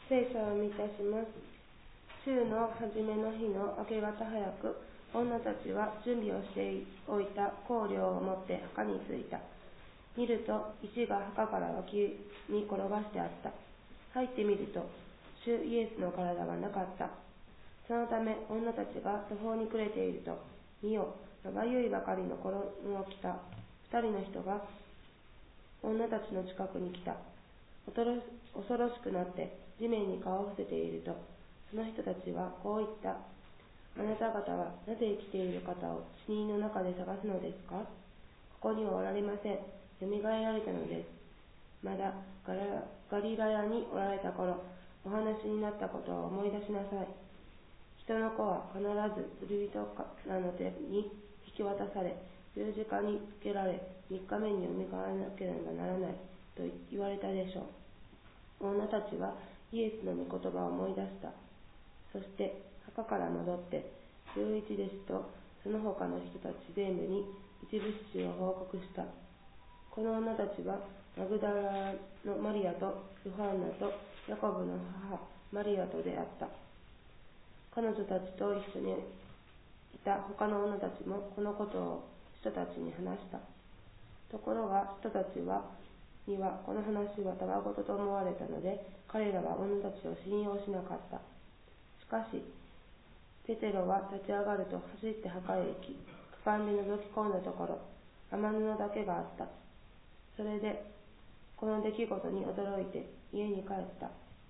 聖書を見出します。週の初めの日の明け方早く、女たちは準備をしておいた香料を持って墓に着いた。見ると石が墓から脇に転がしてあった。入ってみると主イエスの体はなかった。そのため女たちが途方に暮れていると、見よ、まばゆいばかりの衣を着た二人の人が女たちの近くに来た。恐ろしくなって地面に顔を伏せていると、その人たちはこう言った。あなた方はなぜ生きている方を死人の中で探すのですか？ここにはおられません。よみがえられたのです。まだガリラヤにおられた頃、お話になったことを思い出しなさい。人の子は必ず罪人らの手に引き渡され、十字架につけられ、3日目によみがえらなければならないと言われたでしょう。女たちはイエスの御言葉を思い出した。そして墓から戻って11弟子とその他の人たち全部に一部始終を報告した。この女たちはマグダラのマリアとヨハンナとヤコブの母マリアと出会った。彼女たちと一緒にいた他の女たちもこのことを人たちに話した。ところが人たちにはこの話はたわごとと思われたので、彼らは女たちを信用しなかった。しかしペテロは立ち上がると走って墓へ行き、区間で覗き込んだところ、雨布だけがあった。それでこの出来事に驚いて家に帰った。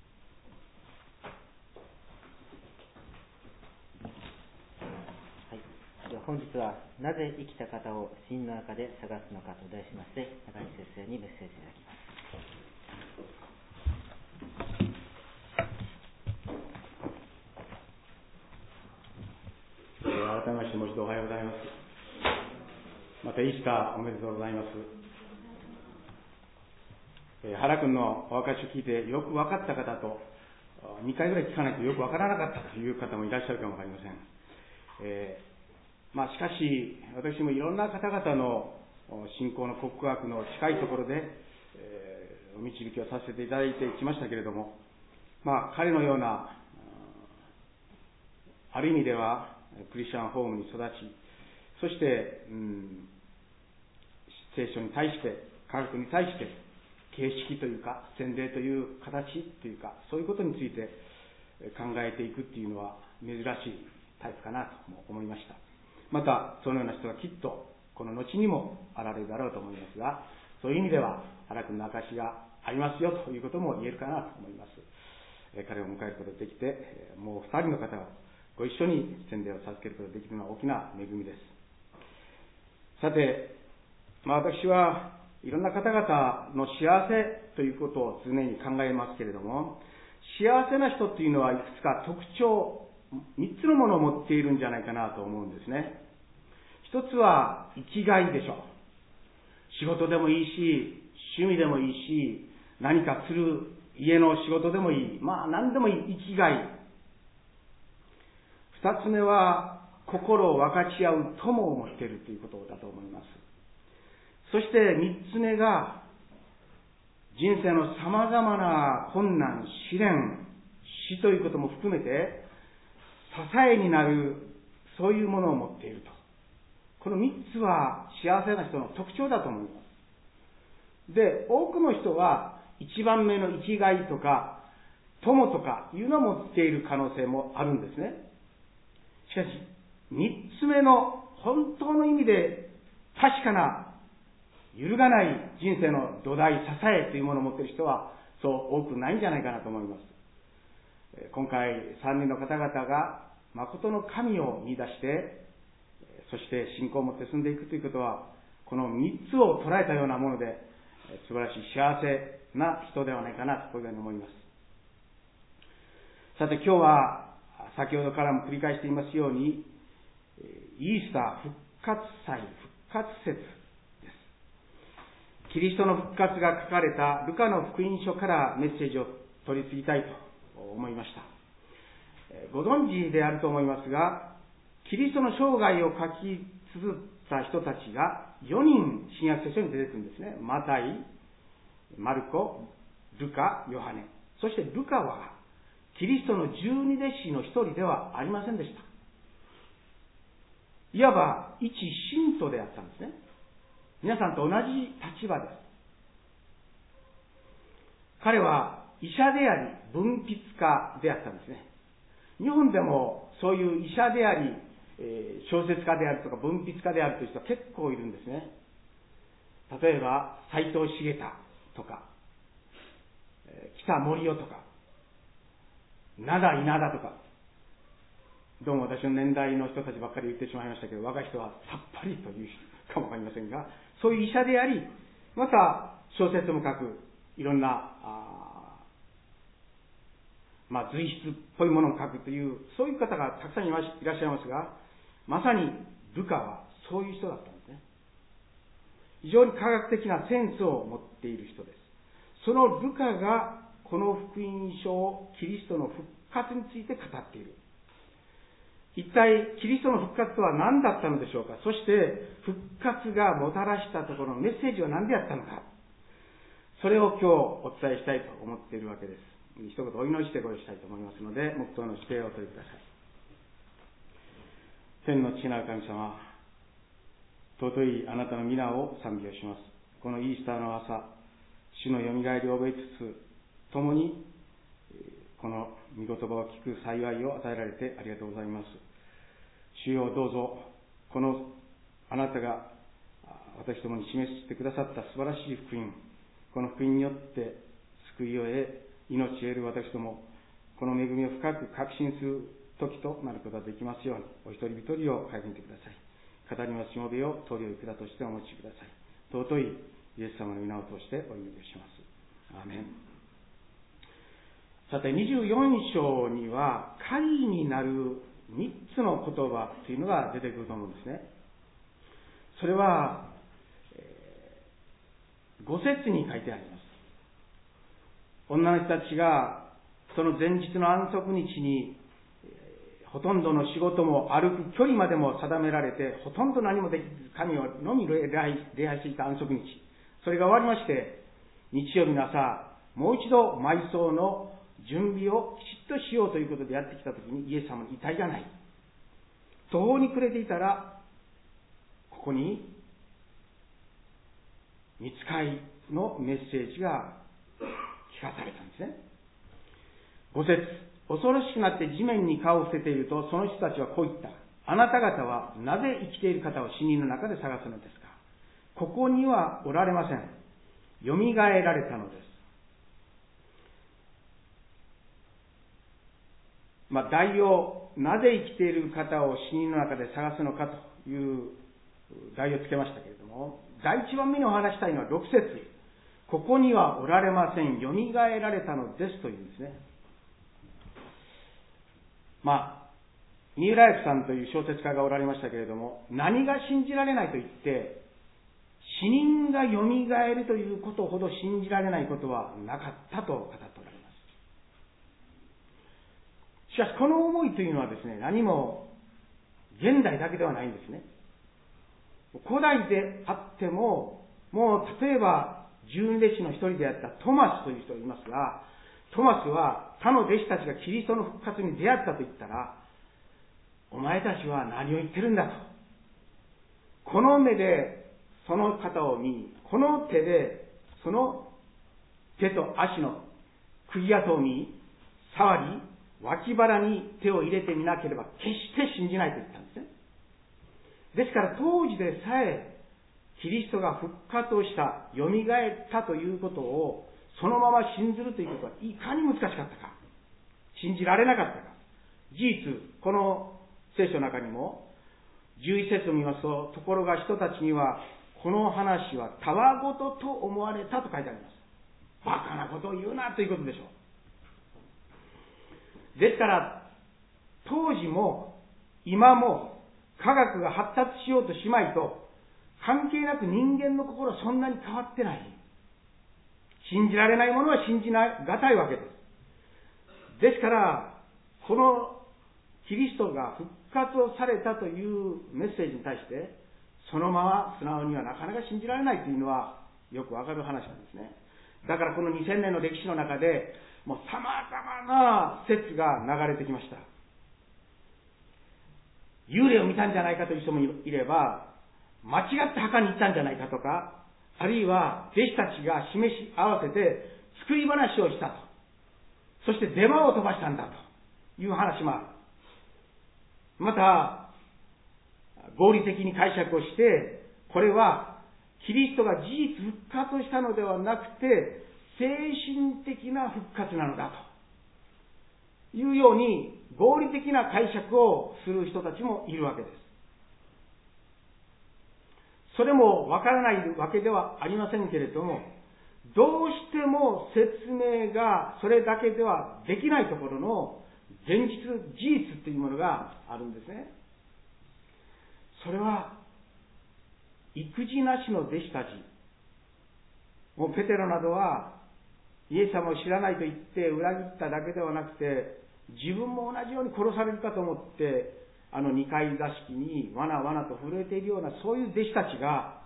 本日はなぜ生きた方を死人の中で探すのかと題しまして、中西先生にメッセージいただきます。 改めましてもう一度おはようございます。またイースターおめでとうございます。原君のお証を聞いてよく分かった方と、2回ぐらい聞かないとよく分からなかったという方もいらっしゃるかもわかりません。しかし私もいろんな方々の信仰の告白の近いところで、お導きをさせていただいてきましたけれども、彼のようなある意味ではクリスチャンホームに育ち、そして、聖書に対して科学に対して形式というか洗礼という形というか、そういうことについて考えていくっていうのは珍しいタイプかなと思いました。またそのような人がきっとこの後にも現れるだろうと思いますが、そういう意味では原君の証がありますよということも言えるかなと思います。彼を迎えることができて、もう2人の方をご一緒に洗礼を授けることができるのは大きな恵みです。さて、私はいろんな方々の幸せということを常に考えますけれども、幸せな人っていうのはいくつか特徴、3つのものを持っているんじゃないかなと思うんですね。一つは生きがいでしょう。仕事でもいいし、趣味でもいいし、何かする家の仕事でもいい、何でもいい生きがい。二つ目は心を分かち合う友を持っているということだと思います。そして三つ目が人生のさまざまな困難、試練、死ということも含めて支えになる、そういうものを持っていると。この三つは幸せな人の特徴だと思います。で、多くの人は一番目の生きがいとか友とかいうのを持っている可能性もあるんですね。しかし三つ目の本当の意味で確かな揺るがない人生の土台、支えというものを持っている人はそう多くないんじゃないかなと思います。今回3人の方々が誠の神を見出して、そして信仰を持って進んでいくということは、この3つを捉えたようなもので素晴らしい幸せな人ではないかなとこういうふうに思います。さて今日は先ほどからも繰り返していますように、イースター復活祭、復活節です。キリストの復活が書かれたルカの福音書からメッセージを取り次ぎたいと思いました。ご存知であると思いますが、キリストの生涯を書き綴った人たちが4人新約聖書に出てくるんですね。マタイ、マルコ、ルカ、ヨハネ。そしてルカはキリストの十二弟子の一人ではありませんでした。いわば一信徒であったんですね。皆さんと同じ立場です。彼は医者であり文筆家であったんですね。日本でもそういう医者であり、小説家であるとか文筆家であるという人は結構いるんですね。例えば斎藤茂太とか、北森夫とか、灘稲田とか、どうも私の年代の人たちばっかり言ってしまいましたけど、若い人はさっぱりという人かもわかりませんが、そういう医者であり、また小説も書く、いろんな随筆っぽいものを書くという、そういう方がたくさんいらっしゃいますが、まさにルカはそういう人だったんですね。非常に科学的なセンスを持っている人です。そのルカがこの福音書をキリストの復活について語っている。一体キリストの復活とは何だったのでしょうか。そして復活がもたらしたところのメッセージは何であったのか。それを今日お伝えしたいと思っているわけです。一言お祈りしてご用意したいと思いますので、黙祷の指定をお取りください。天の父なる神様、尊いあなたの皆を賛美をします。このイースターの朝、主のよみがえりを覚えつつ、共にこの御言葉を聞く幸いを与えられてありがとうございます。主よ、どうぞこのあなたが私どもに示してくださった素晴らしい福音、この福音によって救いを得、命を得る私ども、この恵みを深く確信する時となることができますように、お一人一人を顧みてください。語りますしもべを通りを管としてお持ちください。尊いイエス様の皆を通してお祈りします。アーメン。さて、24章には会になる3つの言葉というのが出てくると思うんですね。それは、5節に書いてあります。女の人たちがその前日の安息日にほとんどの仕事も歩く距離までも定められて、ほとんど何もできず神をのみ礼拝していた安息日、それが終わりまして、日曜日の朝もう一度埋葬の準備をきちっとしようということでやってきたときに、イエス様の遺体がない。途方に暮れていたら、ここに御使いのメッセージが聞かされたんですね。5節、恐ろしくなって地面に顔を伏せていると、その人たちはこう言った。あなた方はなぜ生きている方を死人の中で探すのですか。ここにはおられません。よみがえられたのです。題を、なぜ生きている方を死人の中で探すのかという題をつけましたけれども、第一番目にお話したいのは6節。ここにはおられません。よみがえられたのですというんですね。三浦役さんという小説家がおられましたけれども、何が信じられないと言って、死人がよみがえるということほど信じられないことはなかったと語っておられます。しかしこの思いというのはですね、何も現代だけではないんですね。古代であっても、もう例えば十二弟子の一人であったトマスという人がいますが、トマスは他の弟子たちがキリストの復活に出会ったと言ったら、お前たちは何を言ってるんだと。この目でその方を見、この手でその手と足の釘跡を見、触り、脇腹に手を入れてみなければ決して信じないと言ったんですね。ですから当時でさえキリストが復活をした、よみがえったということをそのまま信ずるということはいかに難しかったか、信じられなかったか。事実、この聖書の中にも11節を見ますと、ところが人たちにはこの話はたわごとと思われたと書いてあります。バカなことを言うなということでしょう。ですから当時も今も科学が発達しようとしまいと関係なく人間の心はそんなに変わってない。信じられないものは信じがたいわけです。ですからこのキリストが復活をされたというメッセージに対してそのまま素直にはなかなか信じられないというのはよくわかる話なんですね。だからこの2000年の歴史の中でもう様々な説が流れてきました。幽霊を見たんじゃないかという人もいれば、間違って墓に行ったんじゃないかとか、あるいは弟子たちが示し合わせて作り話をしたと。そしてデマを飛ばしたんだという話もある。また、合理的に解釈をして、これはキリストが事実復活したのではなくて、精神的な復活なのだというように合理的な解釈をする人たちもいるわけです。それもわからないわけではありませんけれども、どうしても説明がそれだけではできないところの現実、事実というものがあるんですね。それは育児なしの弟子たち、もうペテロなどはイエス様を知らないと言って裏切っただけではなくて、自分も同じように殺されるかと思って二階座敷にわなわなと震えているような、そういう弟子たちが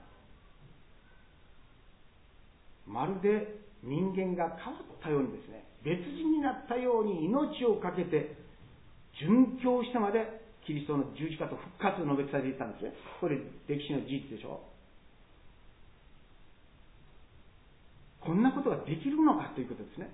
まるで人間が変わったようにですね、別人になったように命を懸けて殉教してまでキリストの十字架と復活を述べ伝えていったんですね。これ歴史の事実でしょ。こんなことができるのかということですね。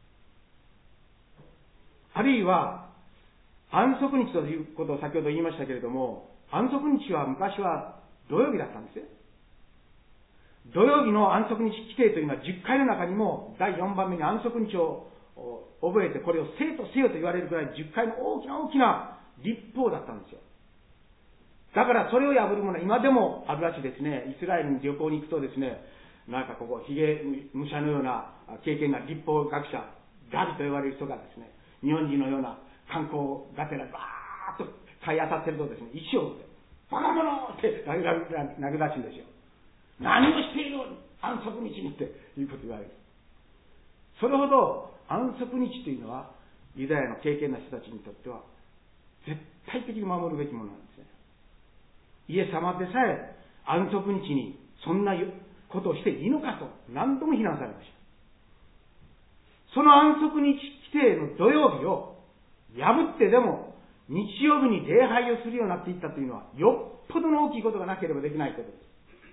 あるいは安息日ということを先ほど言いましたけれども、安息日は昔は土曜日だったんですね。土曜日の安息日規定というのは10回の中にも第4番目に安息日を覚えて、これを生とせよと言われるくらい10回の大きな立法だったんですよ。だからそれを破るものは今でもあるらしいですね。イスラエルに旅行に行くとですね、なんかここヒゲ武者のような経験が立法学者ガビと言われる人がですね、日本人のような観光がてらバーッと買い当たってるとですね、一生でバカ者って投げ出すんですよ。何をしている安息日にっていうことを言われる。それほど安息日というのはユダヤの敬虔な人たちにとっては絶対的に守るべきものなんですね。イエス様でさえ安息日にそんなことをしていいのかと何度も非難されました。その安息日規定の土曜日を破ってでも日曜日に礼拝をするようになっていったというのは、よっぽどの大きいことがなければできないことです。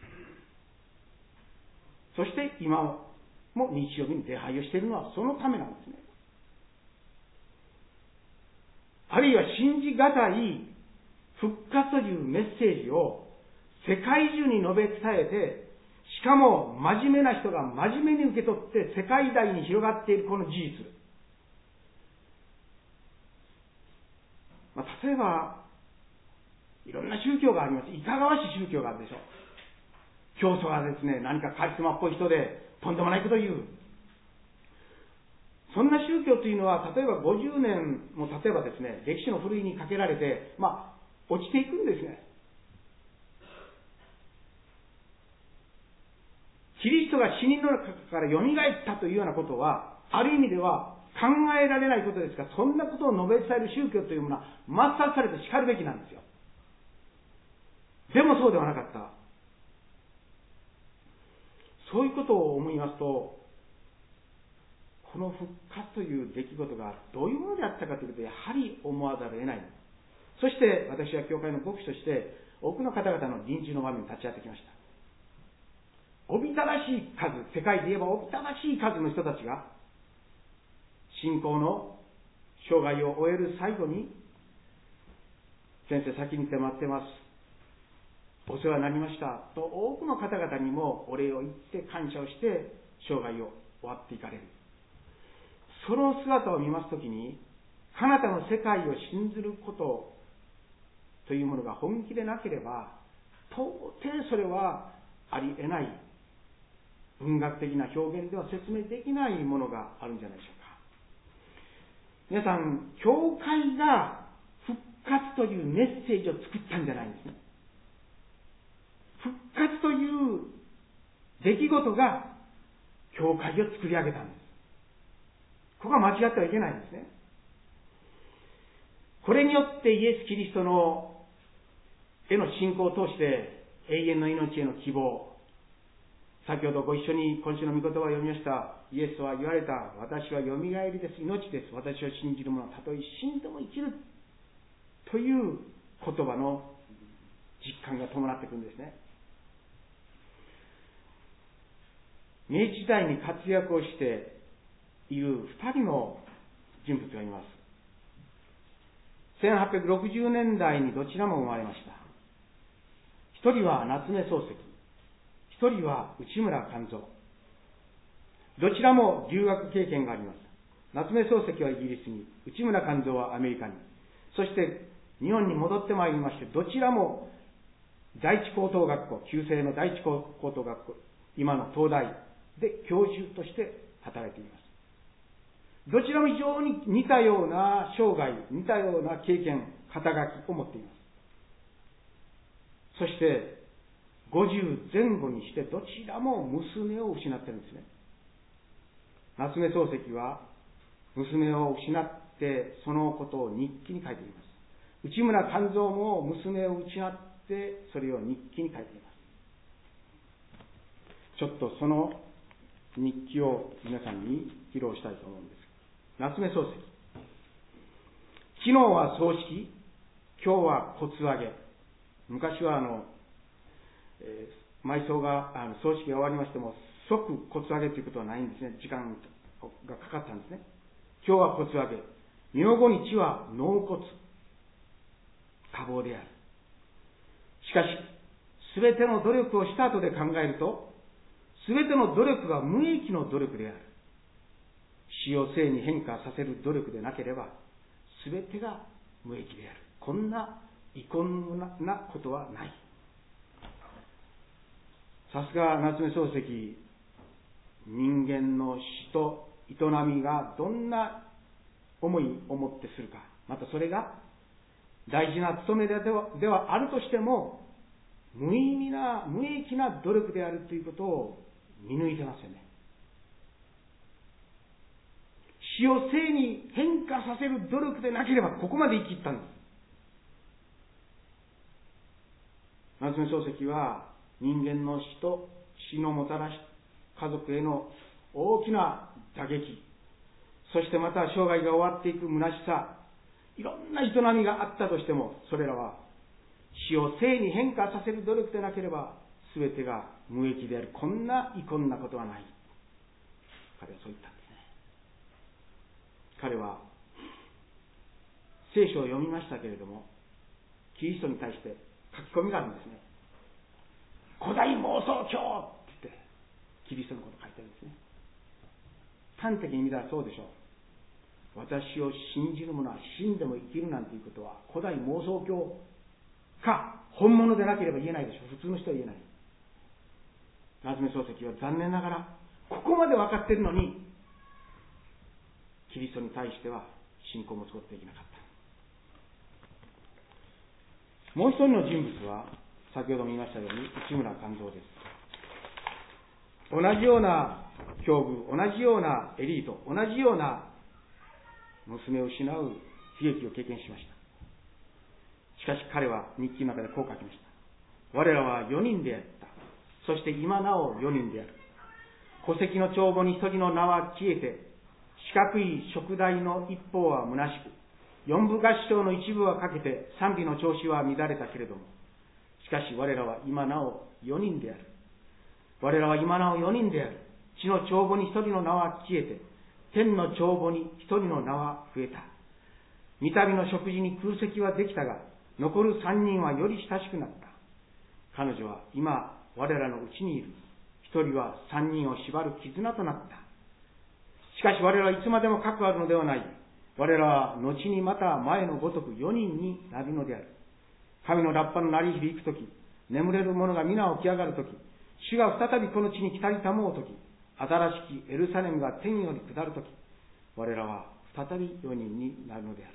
そして今も日曜日に礼拝をしているのはそのためなんですね。あるいは信じがたい復活というメッセージを世界中に述べ伝えて、しかも真面目な人が真面目に受け取って世界大に広がっているこの事実。例えばいろんな宗教があります。いかがわしい宗教があるでしょう。教祖がですね、何かカリスマっぽい人でとんでもないことを言う。そんな宗教というのは、例えば50年も例えばですね、歴史のふるいにかけられて、落ちていくんですね。キリストが死人の中から蘇ったというようなことは、ある意味では考えられないことですが、そんなことを述べ伝える宗教というものは抹殺されてしかるべきなんですよ。でもそうではなかった。そういうことを思いますと、この復活という出来事がどういうものであったかということで、やはり思わざるを得ない。そして私は教会の牧師として多くの方々の臨終の場面に立ち会ってきました。おびただしい数、世界で言えばおびただしい数の人たちが信仰の生涯を終える最後に、先生先に来て待ってます、お世話になりましたと多くの方々にもお礼を言って感謝をして生涯を終わっていかれる。その姿を見ますときに、彼方の世界を信ずることというものが本気でなければ、到底それはありえない、文学的な表現では説明できないものがあるんじゃないでしょうか。皆さん、教会が復活というメッセージを作ったんじゃないんですね。復活という出来事が教会を作り上げたんです。ここは間違ってはいけないんですね。これによってイエス・キリストのへの信仰を通して永遠の命への希望、 先ほどご一緒に今週の御言葉を読みました。イエスは言われた。私はよみがえりです。命です。私を信じる者はたとえ死んでも生きる。という言葉の実感が伴ってくるんですね。明治時代に活躍をしている2人の人物がいます。1860年代にどちらも生まれました。一人は夏目漱石、一人は内村勘三。どちらも留学経験があります。夏目漱石はイギリスに、内村勘三はアメリカに、そして日本に戻ってまいりまして、どちらも第一高等学校、旧制の第一高等学校、今の東大で教授として働いています。どちらも非常に似たような生涯、似たような経験、肩書きを持っています。そして50前後にしてどちらも娘を失っているんですね。夏目漱石は娘を失ってそのことを日記に書いています。内村勘三も娘を失ってそれを日記に書いています。ちょっとその日記を皆さんに披露したいと思うんです。夏目漱石。昨日は葬式、今日は骨上げ。昔は埋葬が葬式が終わりましても即骨上げということはないんですね。時間がかかったんですね。今日は骨上げ、明後日は納骨、多忙である。しかし全ての努力をした後で考えると、全ての努力が無益の努力である。死を生に変化させる努力でなければ全てが無益である。こんな遺恨なことはない。さすが夏目漱石、人間の死と営みがどんな思いをもってするか、またそれが大事な務めではあるとしても無意味な無益な努力であるということを見抜いてますよね。死を生に変化させる努力でなければここまで生き切ったんです。夏目漱石は人間の死と死のもたらし家族への大きな打撃、そしてまた生涯が終わっていく虚しさ、いろんな営みがあったとしても、それらは死を生に変化させる努力でなければ全てが無益である。こんな遺恨なことはない。彼はそう言ったんですね。彼は聖書を読みましたけれども、キリストに対して書き込みがあるんですね。古代妄想狂って言ってキリストのことを書いてるんですね。端的に見たらそうでしょう。私を信じる者は死んでも生きるなんていうことは古代妄想狂か本物でなければ言えないでしょう。普通の人は言えない。夏目漱石は残念ながらここまで分かっているのにキリストに対しては信仰を持つことができなかった。もう一人の人物は先ほども言いましたように内村勘三です。同じような境遇、同じようなエリート、同じような娘を失う悲劇を経験しました。しかし彼は日記の中でこう書きました。我らは4人であった。そして今なお4人である。戸籍の帳簿に一人の名は消えて、四角い燭台の一方は虚しく、四部合唱の一部はかけて賛美の調子は乱れたけれども、しかし我らは今なお4人である。我らは今なお4人である。地の帳簿に一人の名は消えて、天の帳簿に一人の名は増えた。三度の食事に空席はできたが、残る3人はより親しくなった。彼女は今我らのうちにいる。一人は3人を縛る絆となった。しかし我らはいつまでも核あるのではない。我らは後にまた前のごとく4人になるのである。神のラッパの鳴り響くとき、眠れる者が皆起き上がるとき、主が再びこの地に来たりたもうとき、新しきエルサレムが天より下るとき、我らは再び4人になるのである。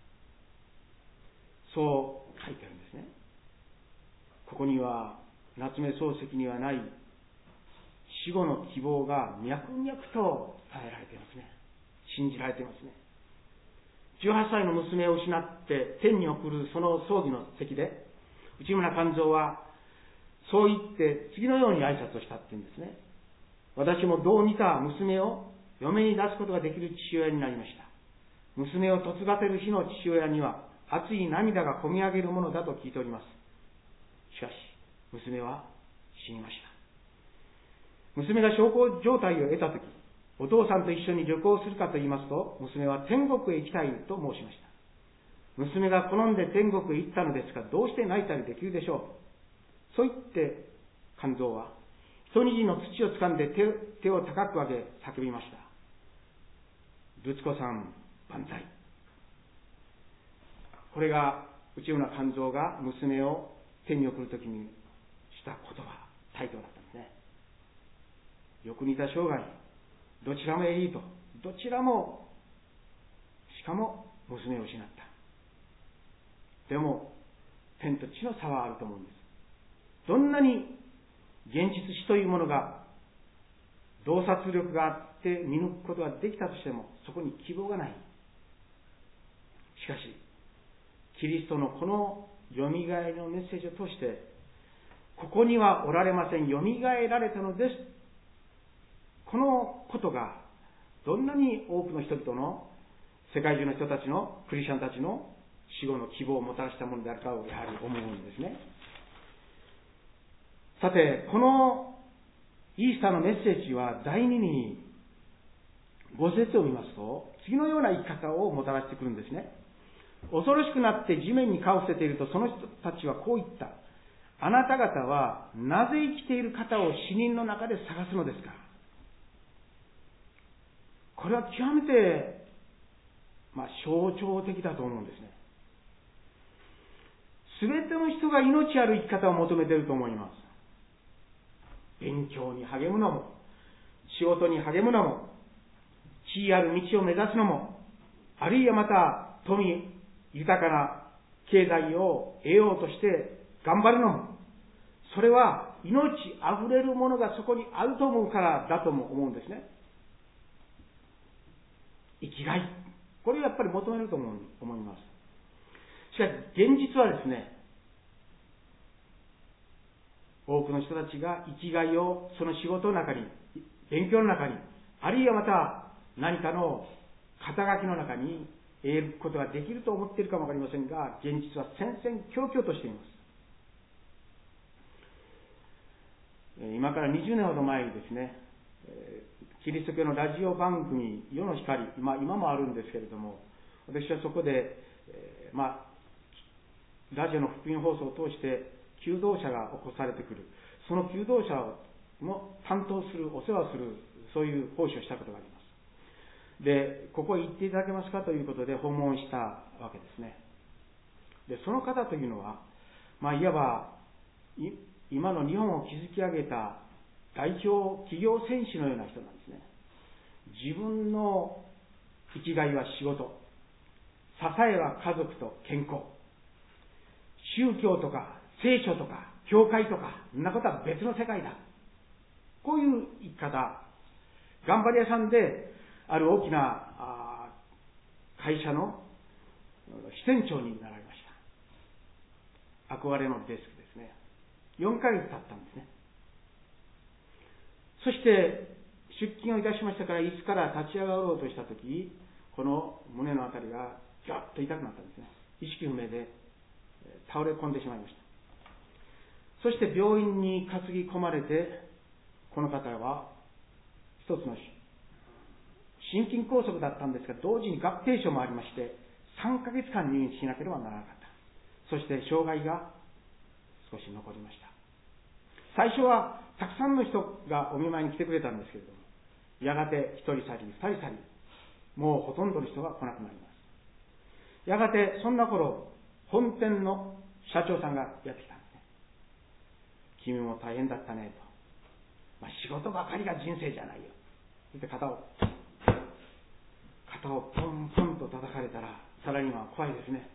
そう書いてあるんですね。ここには夏目漱石にはない死後の希望が脈々と伝えられていますね。信じられていますね。18歳の娘を失って天に送るその葬儀の席で、内村勘三はそう言って次のように挨拶をしたっていうんですね。私もどう似た娘を嫁に出すことができる父親になりました。娘を嫁がせる日の父親には熱い涙がこみ上げるものだと聞いております。しかし娘は死にました。娘が小康状態を得たとき、お父さんと一緒に旅行するかと言いますと、娘は天国へ行きたいと申しました。娘が好んで天国へ行ったのですが、どうして泣いたりできるでしょう。そう言って肝臓は一握りの土を掴んで手を高く上げ叫びました。ルツ子さん万歳。これが内村肝臓が娘を天に送るときにした言葉、態度だったんですね。よく似た生涯、どちらもエリート、どちらも、しかも娘を失った。でも天と地の差はあると思うんです。どんなに現実死というものが洞察力があって見抜くことができたとしても、そこに希望がない。しかしキリストのこのよみがえりのメッセージを通して、ここにはおられません、よみがえられたのです、このことがどんなに多くの人々の、世界中の人たちの、クリスチャンたちの死後の希望をもたらしたものであるかをやはり思うんですね。さて、このイースターのメッセージは第2に5節を見ますと、次のような生き方をもたらしてくるんですね。恐ろしくなって地面に顔を伏せていると、その人たちはこう言った。あなた方はなぜ生きている方を死人の中で探すのですか。これは極めて、象徴的だと思うんですね。すべての人が命ある生き方を求めていると思います。勉強に励むのも、仕事に励むのも、地位ある道を目指すのも、あるいはまた富豊かな経済を得ようとして頑張るのも、それは命あふれるものがそこにあると思うからだとも思うんですね。生きがい、これをやっぱり求めると思います。しかし現実はですね、多くの人たちが生きがいをその仕事の中に、勉強の中に、あるいはまた何かの肩書きの中に得ることができると思っているかもわかりませんが、現実は戦々恐々としています。今から20年ほど前にですね、キリスト教のラジオ番組世の光、今もあるんですけれども、私はそこで、ラジオの福音放送を通して求道者が起こされてくる、その求道者の担当する、お世話をする、そういう奉仕をしたことがあります。で、ここへ行っていただけますかということで訪問したわけですね。で、その方というのは、いわば今の日本を築き上げた代表企業戦士のような人なんですね。自分の生きがいは仕事、支えは家族と健康、宗教とか聖書とか教会とか、そんなことは別の世界だ、こういう生き方。頑張り屋さんである大きな会社の支店長になられました。憧れのデスクですね。4ヶ月経ったんですね。そして出勤をいたしましたから、椅子から立ち上がろうとしたとき、この胸のあたりがギャッと痛くなったんですね。意識不明で倒れ込んでしまいました。そして病院に担ぎ込まれて、この方は一つの心筋梗塞だったんですが、同時に合併症もありまして、3ヶ月間入院しなければならなかった。そして障害が少し残りました。最初はたくさんの人がお見舞いに来てくれたんですけれども、やがて1人去り2人去り、もうほとんどの人が来なくなります。やがてそんな頃、本店の社長さんがやってきたんですね。君も大変だったねと。仕事ばかりが人生じゃないよ。そして肩をポンポンと叩かれたら、さらには怖いですね。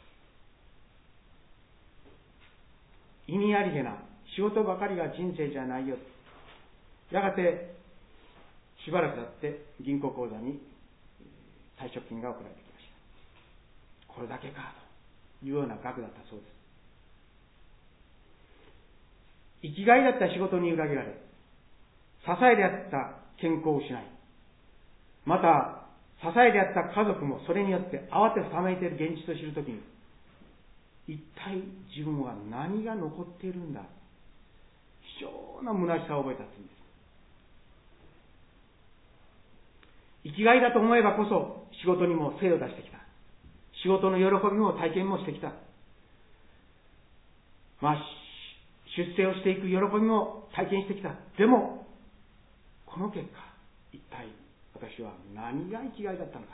意味ありげな仕事ばかりが人生じゃないよ。やがてしばらく経って銀行口座に退職金が送られてきました。これだけかというような額だったそうです。 生きがいだった仕事に裏切られ、支えであった健康を失い、また支えであった家族もそれによって慌てふためいている現実を知るときに、一体自分は何が残っているんだ、非常な虚しさを覚えたというんです。生きがいだと思えばこそ仕事にも精を出してきた。仕事の喜びも体験もしてきた。出世をしていく喜びも体験してきた。でも、この結果、一体私は何が生きがいだったのか。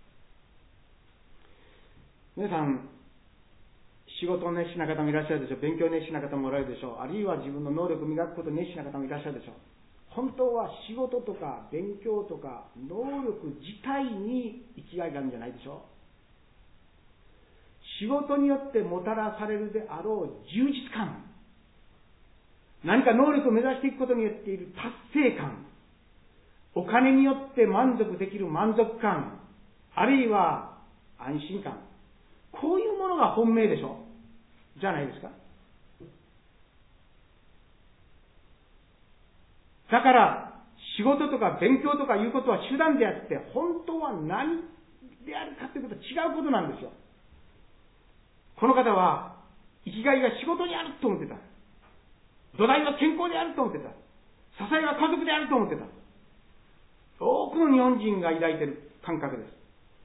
皆さん、仕事熱心な方もいらっしゃるでしょう。勉強熱心な方もおられるでしょう。あるいは自分の能力を磨くことに熱心な方もいらっしゃるでしょう。本当は仕事とか勉強とか能力自体に生きがいがあるんじゃないでしょう。仕事によってもたらされるであろう充実感、何か能力を目指していくことによっている達成感、お金によって満足できる満足感、あるいは安心感、こういうものが本命でしょうじゃないですか。だから仕事とか勉強とかいうことは手段であって、本当は何であるかということは違うことなんですよ。この方は生きがいが仕事にあると思ってた。土台は健康であると思ってた。支えは家族であると思ってた。多くの日本人が抱いている感覚です。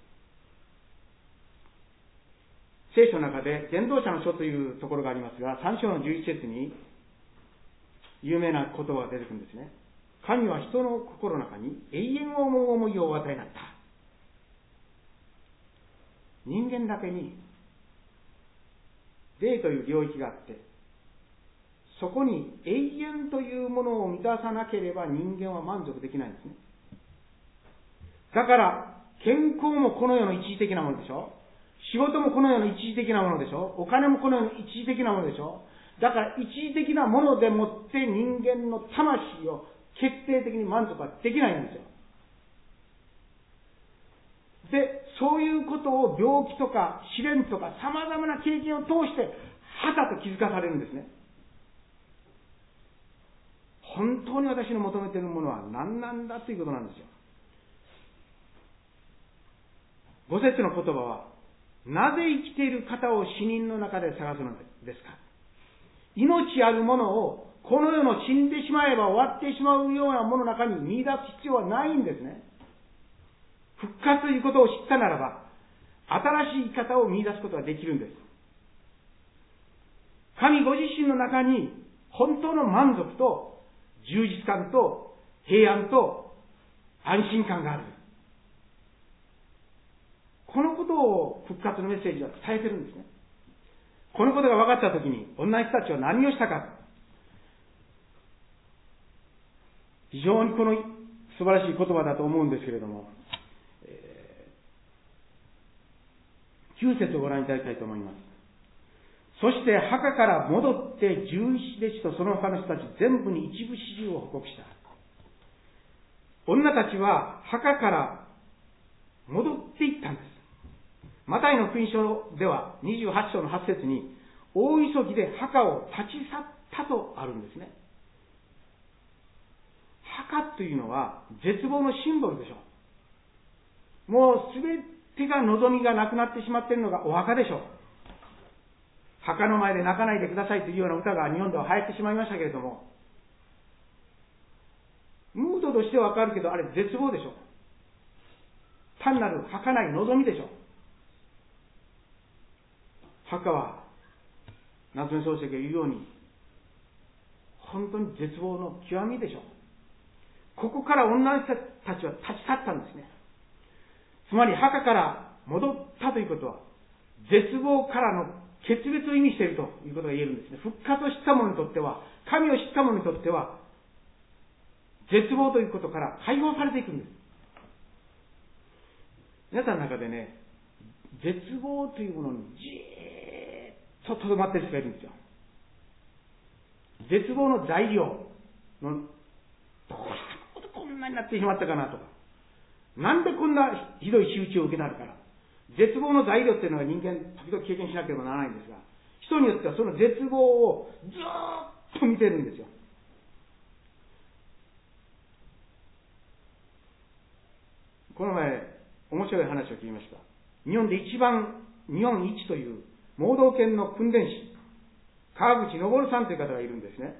聖書の中で伝道者の書というところがありますが、3章の11節に有名な言葉が出てくるんですね。神は人の心の中に永遠を思う思いをお与えになった。人間だけに霊という領域があって、そこに永遠というものを満たさなければ人間は満足できないんですね。だから健康もこの世の一時的なものでしょ。仕事もこの世の一時的なものでしょ。お金もこの世の一時的なものでしょ。だから一時的なものでもって人間の魂を決定的に満足はできないんですよ。で、そういうことを病気とか試練とか様々な経験を通してはたと気づかされるんですね。本当に私の求めているものは何なんだということなんですよ。5節の言葉は、なぜ生きている方を死人の中で探すのですか。命あるものをこの世の死んでしまえば終わってしまうようなものの中に見出す必要はないんですね。復活ということを知ったならば、新しい生き方を見出すことができるんです。神ご自身の中に本当の満足と充実感と平安と安心感がある。このことを復活のメッセージは伝えてるんですね。このことが分かったときに女の人たちは何をしたか。非常にこの素晴らしい言葉だと思うんですけれども、9節をご覧いただきたいと思います。そして墓から戻って十一弟子とその他の人たち全部に一部始終を報告した。女たちは墓から戻っていったんです。マタイの福音書では28章の8節に大急ぎで墓を立ち去ったとあるんですね。墓というのは絶望のシンボルでしょう。もうすべてが望みがなくなってしまっているのがお墓でしょう。墓の前で泣かないでくださいというような歌が日本では流行ってしまいましたけれども、ムードとしてはわかるけど、あれ絶望でしょう。単なる儚い望みでしょう。墓は夏目漱石が言うように本当に絶望の極みでしょう。ここから女の人たちは立ち去ったんですね。つまり墓から戻ったということは絶望からの決別を意味しているということが言えるんですね。復活を知った者にとっては、神を知った者にとっては絶望ということから解放されていくんです。皆さんの中でね、絶望というものにじーっと留まっている人がいるんですよ。絶望の材料のどうしたことこんなになってしまったかなとか、なんでこんなひどい仕打ちを受けたのかな。絶望の材料っていうのは人間時々経験しなければならないんですが、人によってはその絶望をずーっと見てるんですよ。この前、面白い話を聞きました。日本で一番、日本一という盲導犬の訓練士、川口昇さんという方がいるんですね。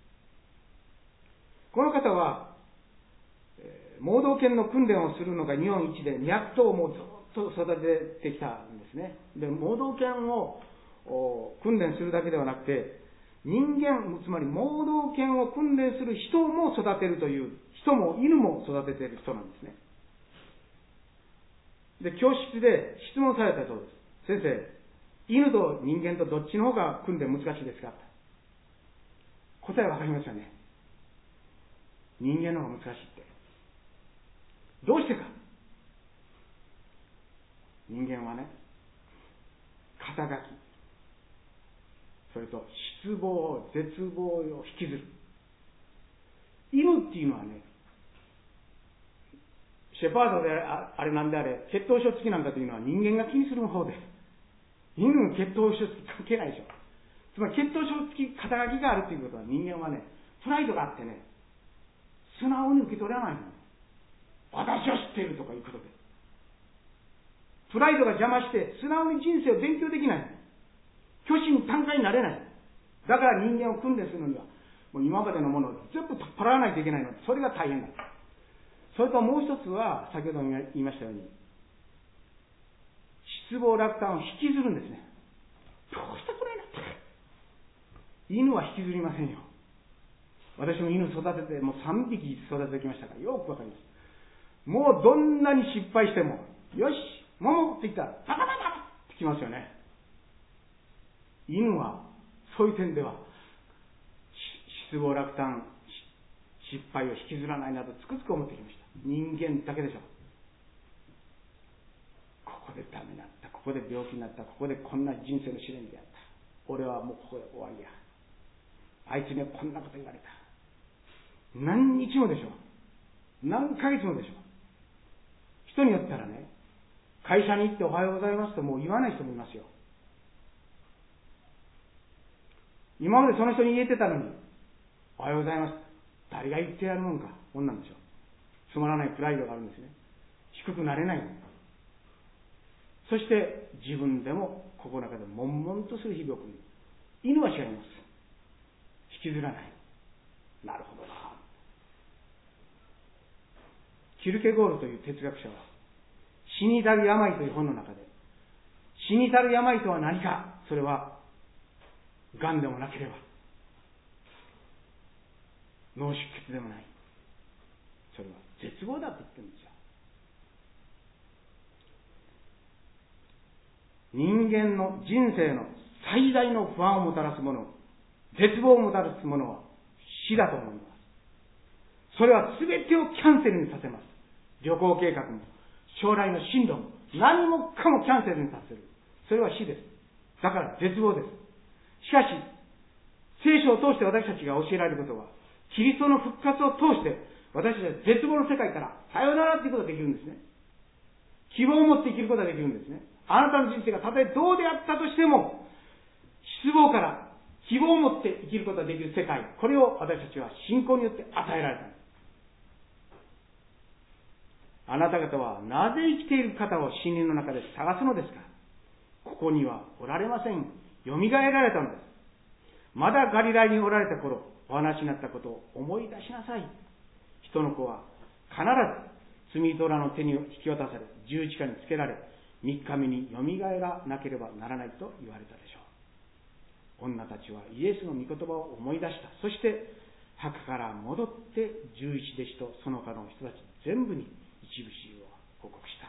この方は、盲導犬の訓練をするのが日本一で200頭もずっと育ててきたんですね。で、盲導犬を訓練するだけではなくて、人間、つまり盲導犬を訓練する人も育てるという、人も犬も育てている人なんですね。で、教室で質問されたそうです。先生、犬と人間とどっちの方が訓練難しいですか？答えわかりますよね。人間の方が難しいって。どうしてか。人間はね、肩書き、それと失望、絶望を引きずる。犬っていうのはね、シェパードであれなんであれ、血統書付きなんかというのは人間が気にする方で、犬の血統書付き関係ないでしょ。つまり血統書付き肩書きがあるということは、人間はね、プライドがあってね、素直に受け取らないの。私は知っているとかいうことで。プライドが邪魔して、素直に人生を勉強できない。虚心坦懐になれない。だから人間を訓練するのには、もう今までのものを全部取っ払わないといけないので、それが大変だ。それともう一つは、先ほど言いましたように、失望落胆を引きずるんですね。どうしてこれになったか。犬は引きずりませんよ。私も犬育てて、もう3匹育ててきましたから、よくわかります。もうどんなに失敗しても、よし、ももって言ったら、パパパパってきますよね。犬は、そういう点では、失望落胆、失敗を引きずらないなどつくづく思ってきました。人間だけでしょ。ここでダメだった、ここで病気になった、ここでこんな人生の試練であった。俺はもうここで終わりや。あいつにはこんなこと言われた。何日もでしょ。何ヶ月もでしょ。人によったらね、会社に行っておはようございますともう言わない人もいますよ。今までその人に言えてたのに、おはようございます。誰が言ってやるもんか。こんなんでしょ。つまらないプライドがあるんですね。低くなれない。そして自分でも心の中で悶々とする日々を送る。犬は違います。引きずらない。なるほどな。キルケゴールという哲学者は、死にたる病という本の中で、死にたる病とは何か。それは癌でもなければ脳出血でもない。それは絶望だと言ってるんですよ。人間の人生の最大の不安をもたらすもの、絶望をもたらすものは死だと思います。それは全てをキャンセルにさせます。旅行計画も、将来の進路も、何もかもキャンセルにさせる。それは死です。だから絶望です。しかし、聖書を通して私たちが教えられることは、キリストの復活を通して、私たちは絶望の世界からさよならということができるんですね。希望を持って生きることができるんですね。あなたの人生がたとえどうであったとしても、失望から希望を持って生きることができる世界、これを私たちは信仰によって与えられたんです。あなた方はなぜ生きている方を森林の中で探すのですか。ここにはおられません。よみがえられたのです。まだガリラヤにおられた頃、お話になったことを思い出しなさい。人の子は必ず罪人らの手に引き渡され、十字架につけられ、3日目によみがえらなければならないと言われたでしょう。女たちはイエスの御言葉を思い出した。そして墓から戻って11弟子とその他の人たち全部に一部始終を報告した。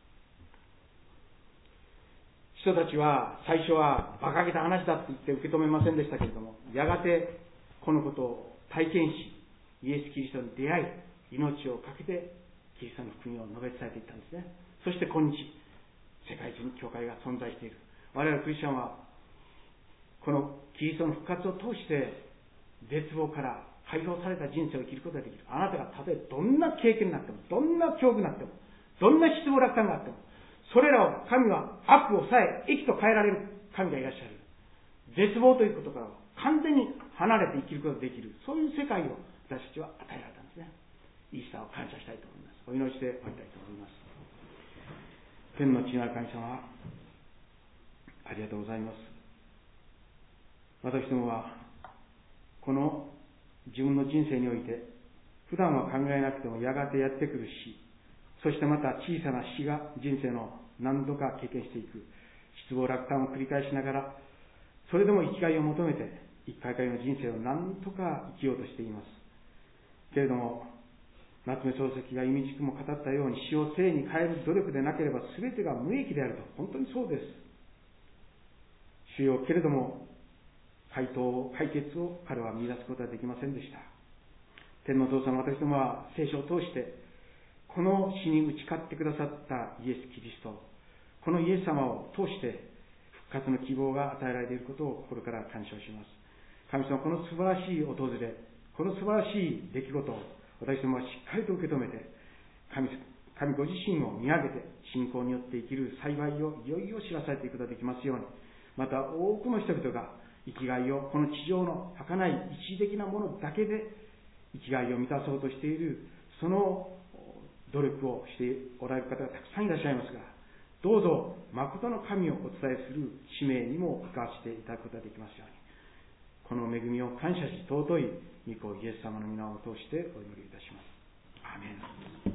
人たちは最初は馬鹿げた話だと言って受け止めませんでしたけれども、やがてこのことを体験し、イエス・キリストに出会い、命を懸けてキリストの福音を述べ伝えていったんですね。そして今日世界中に教会が存在している。我々クリスチャンはこのキリストの復活を通して絶望から解放された人生を生きることができる。あなたがたとえどんな経験になっても、どんな恐怖になっても、どんな失望落胆があっても、それらを神は悪をさえ益と変えられる神がいらっしゃる。絶望ということから完全に離れて生きることができる、そういう世界を私たちは与えられたんですね。イースターを感謝したいと思います。お祈りしておりたいと思います。天の父なる神様、ありがとうございます。私どもはこの自分の人生において、普段は考えなくてもやがてやってくる死、そしてまた小さな死が人生の何度か経験していく失望落胆を繰り返しながら、それでも生きがいを求めて一回回の人生を何とか生きようとしています。けれども、夏目漱石が意味地区も語ったように、死を生に変える努力でなければ全てが無益であると、本当にそうです。主よ、けれども解決を彼は見出すことはできませんでした。天のお父様、私どもは聖書を通してこの死に打ち勝ってくださったイエス・キリスト、このイエス様を通して復活の希望が与えられていることを心から感謝します。神様、この素晴らしい訪れ、この素晴らしい出来事を私どもはしっかりと受け止めて、神ご自身を見上げて信仰によって生きる幸いをいよいよ知らされていくことができますように、また多くの人々が生きがいをこの地上の儚い一時的なものだけで生きがいを満たそうとしている、その努力をしておられる方がたくさんいらっしゃいますが、どうぞ誠の神をお伝えする使命にも生かしていただくことができますように、この恵みを感謝し、尊い御子イエス様の皆を通してお祈りいたします。アーメン。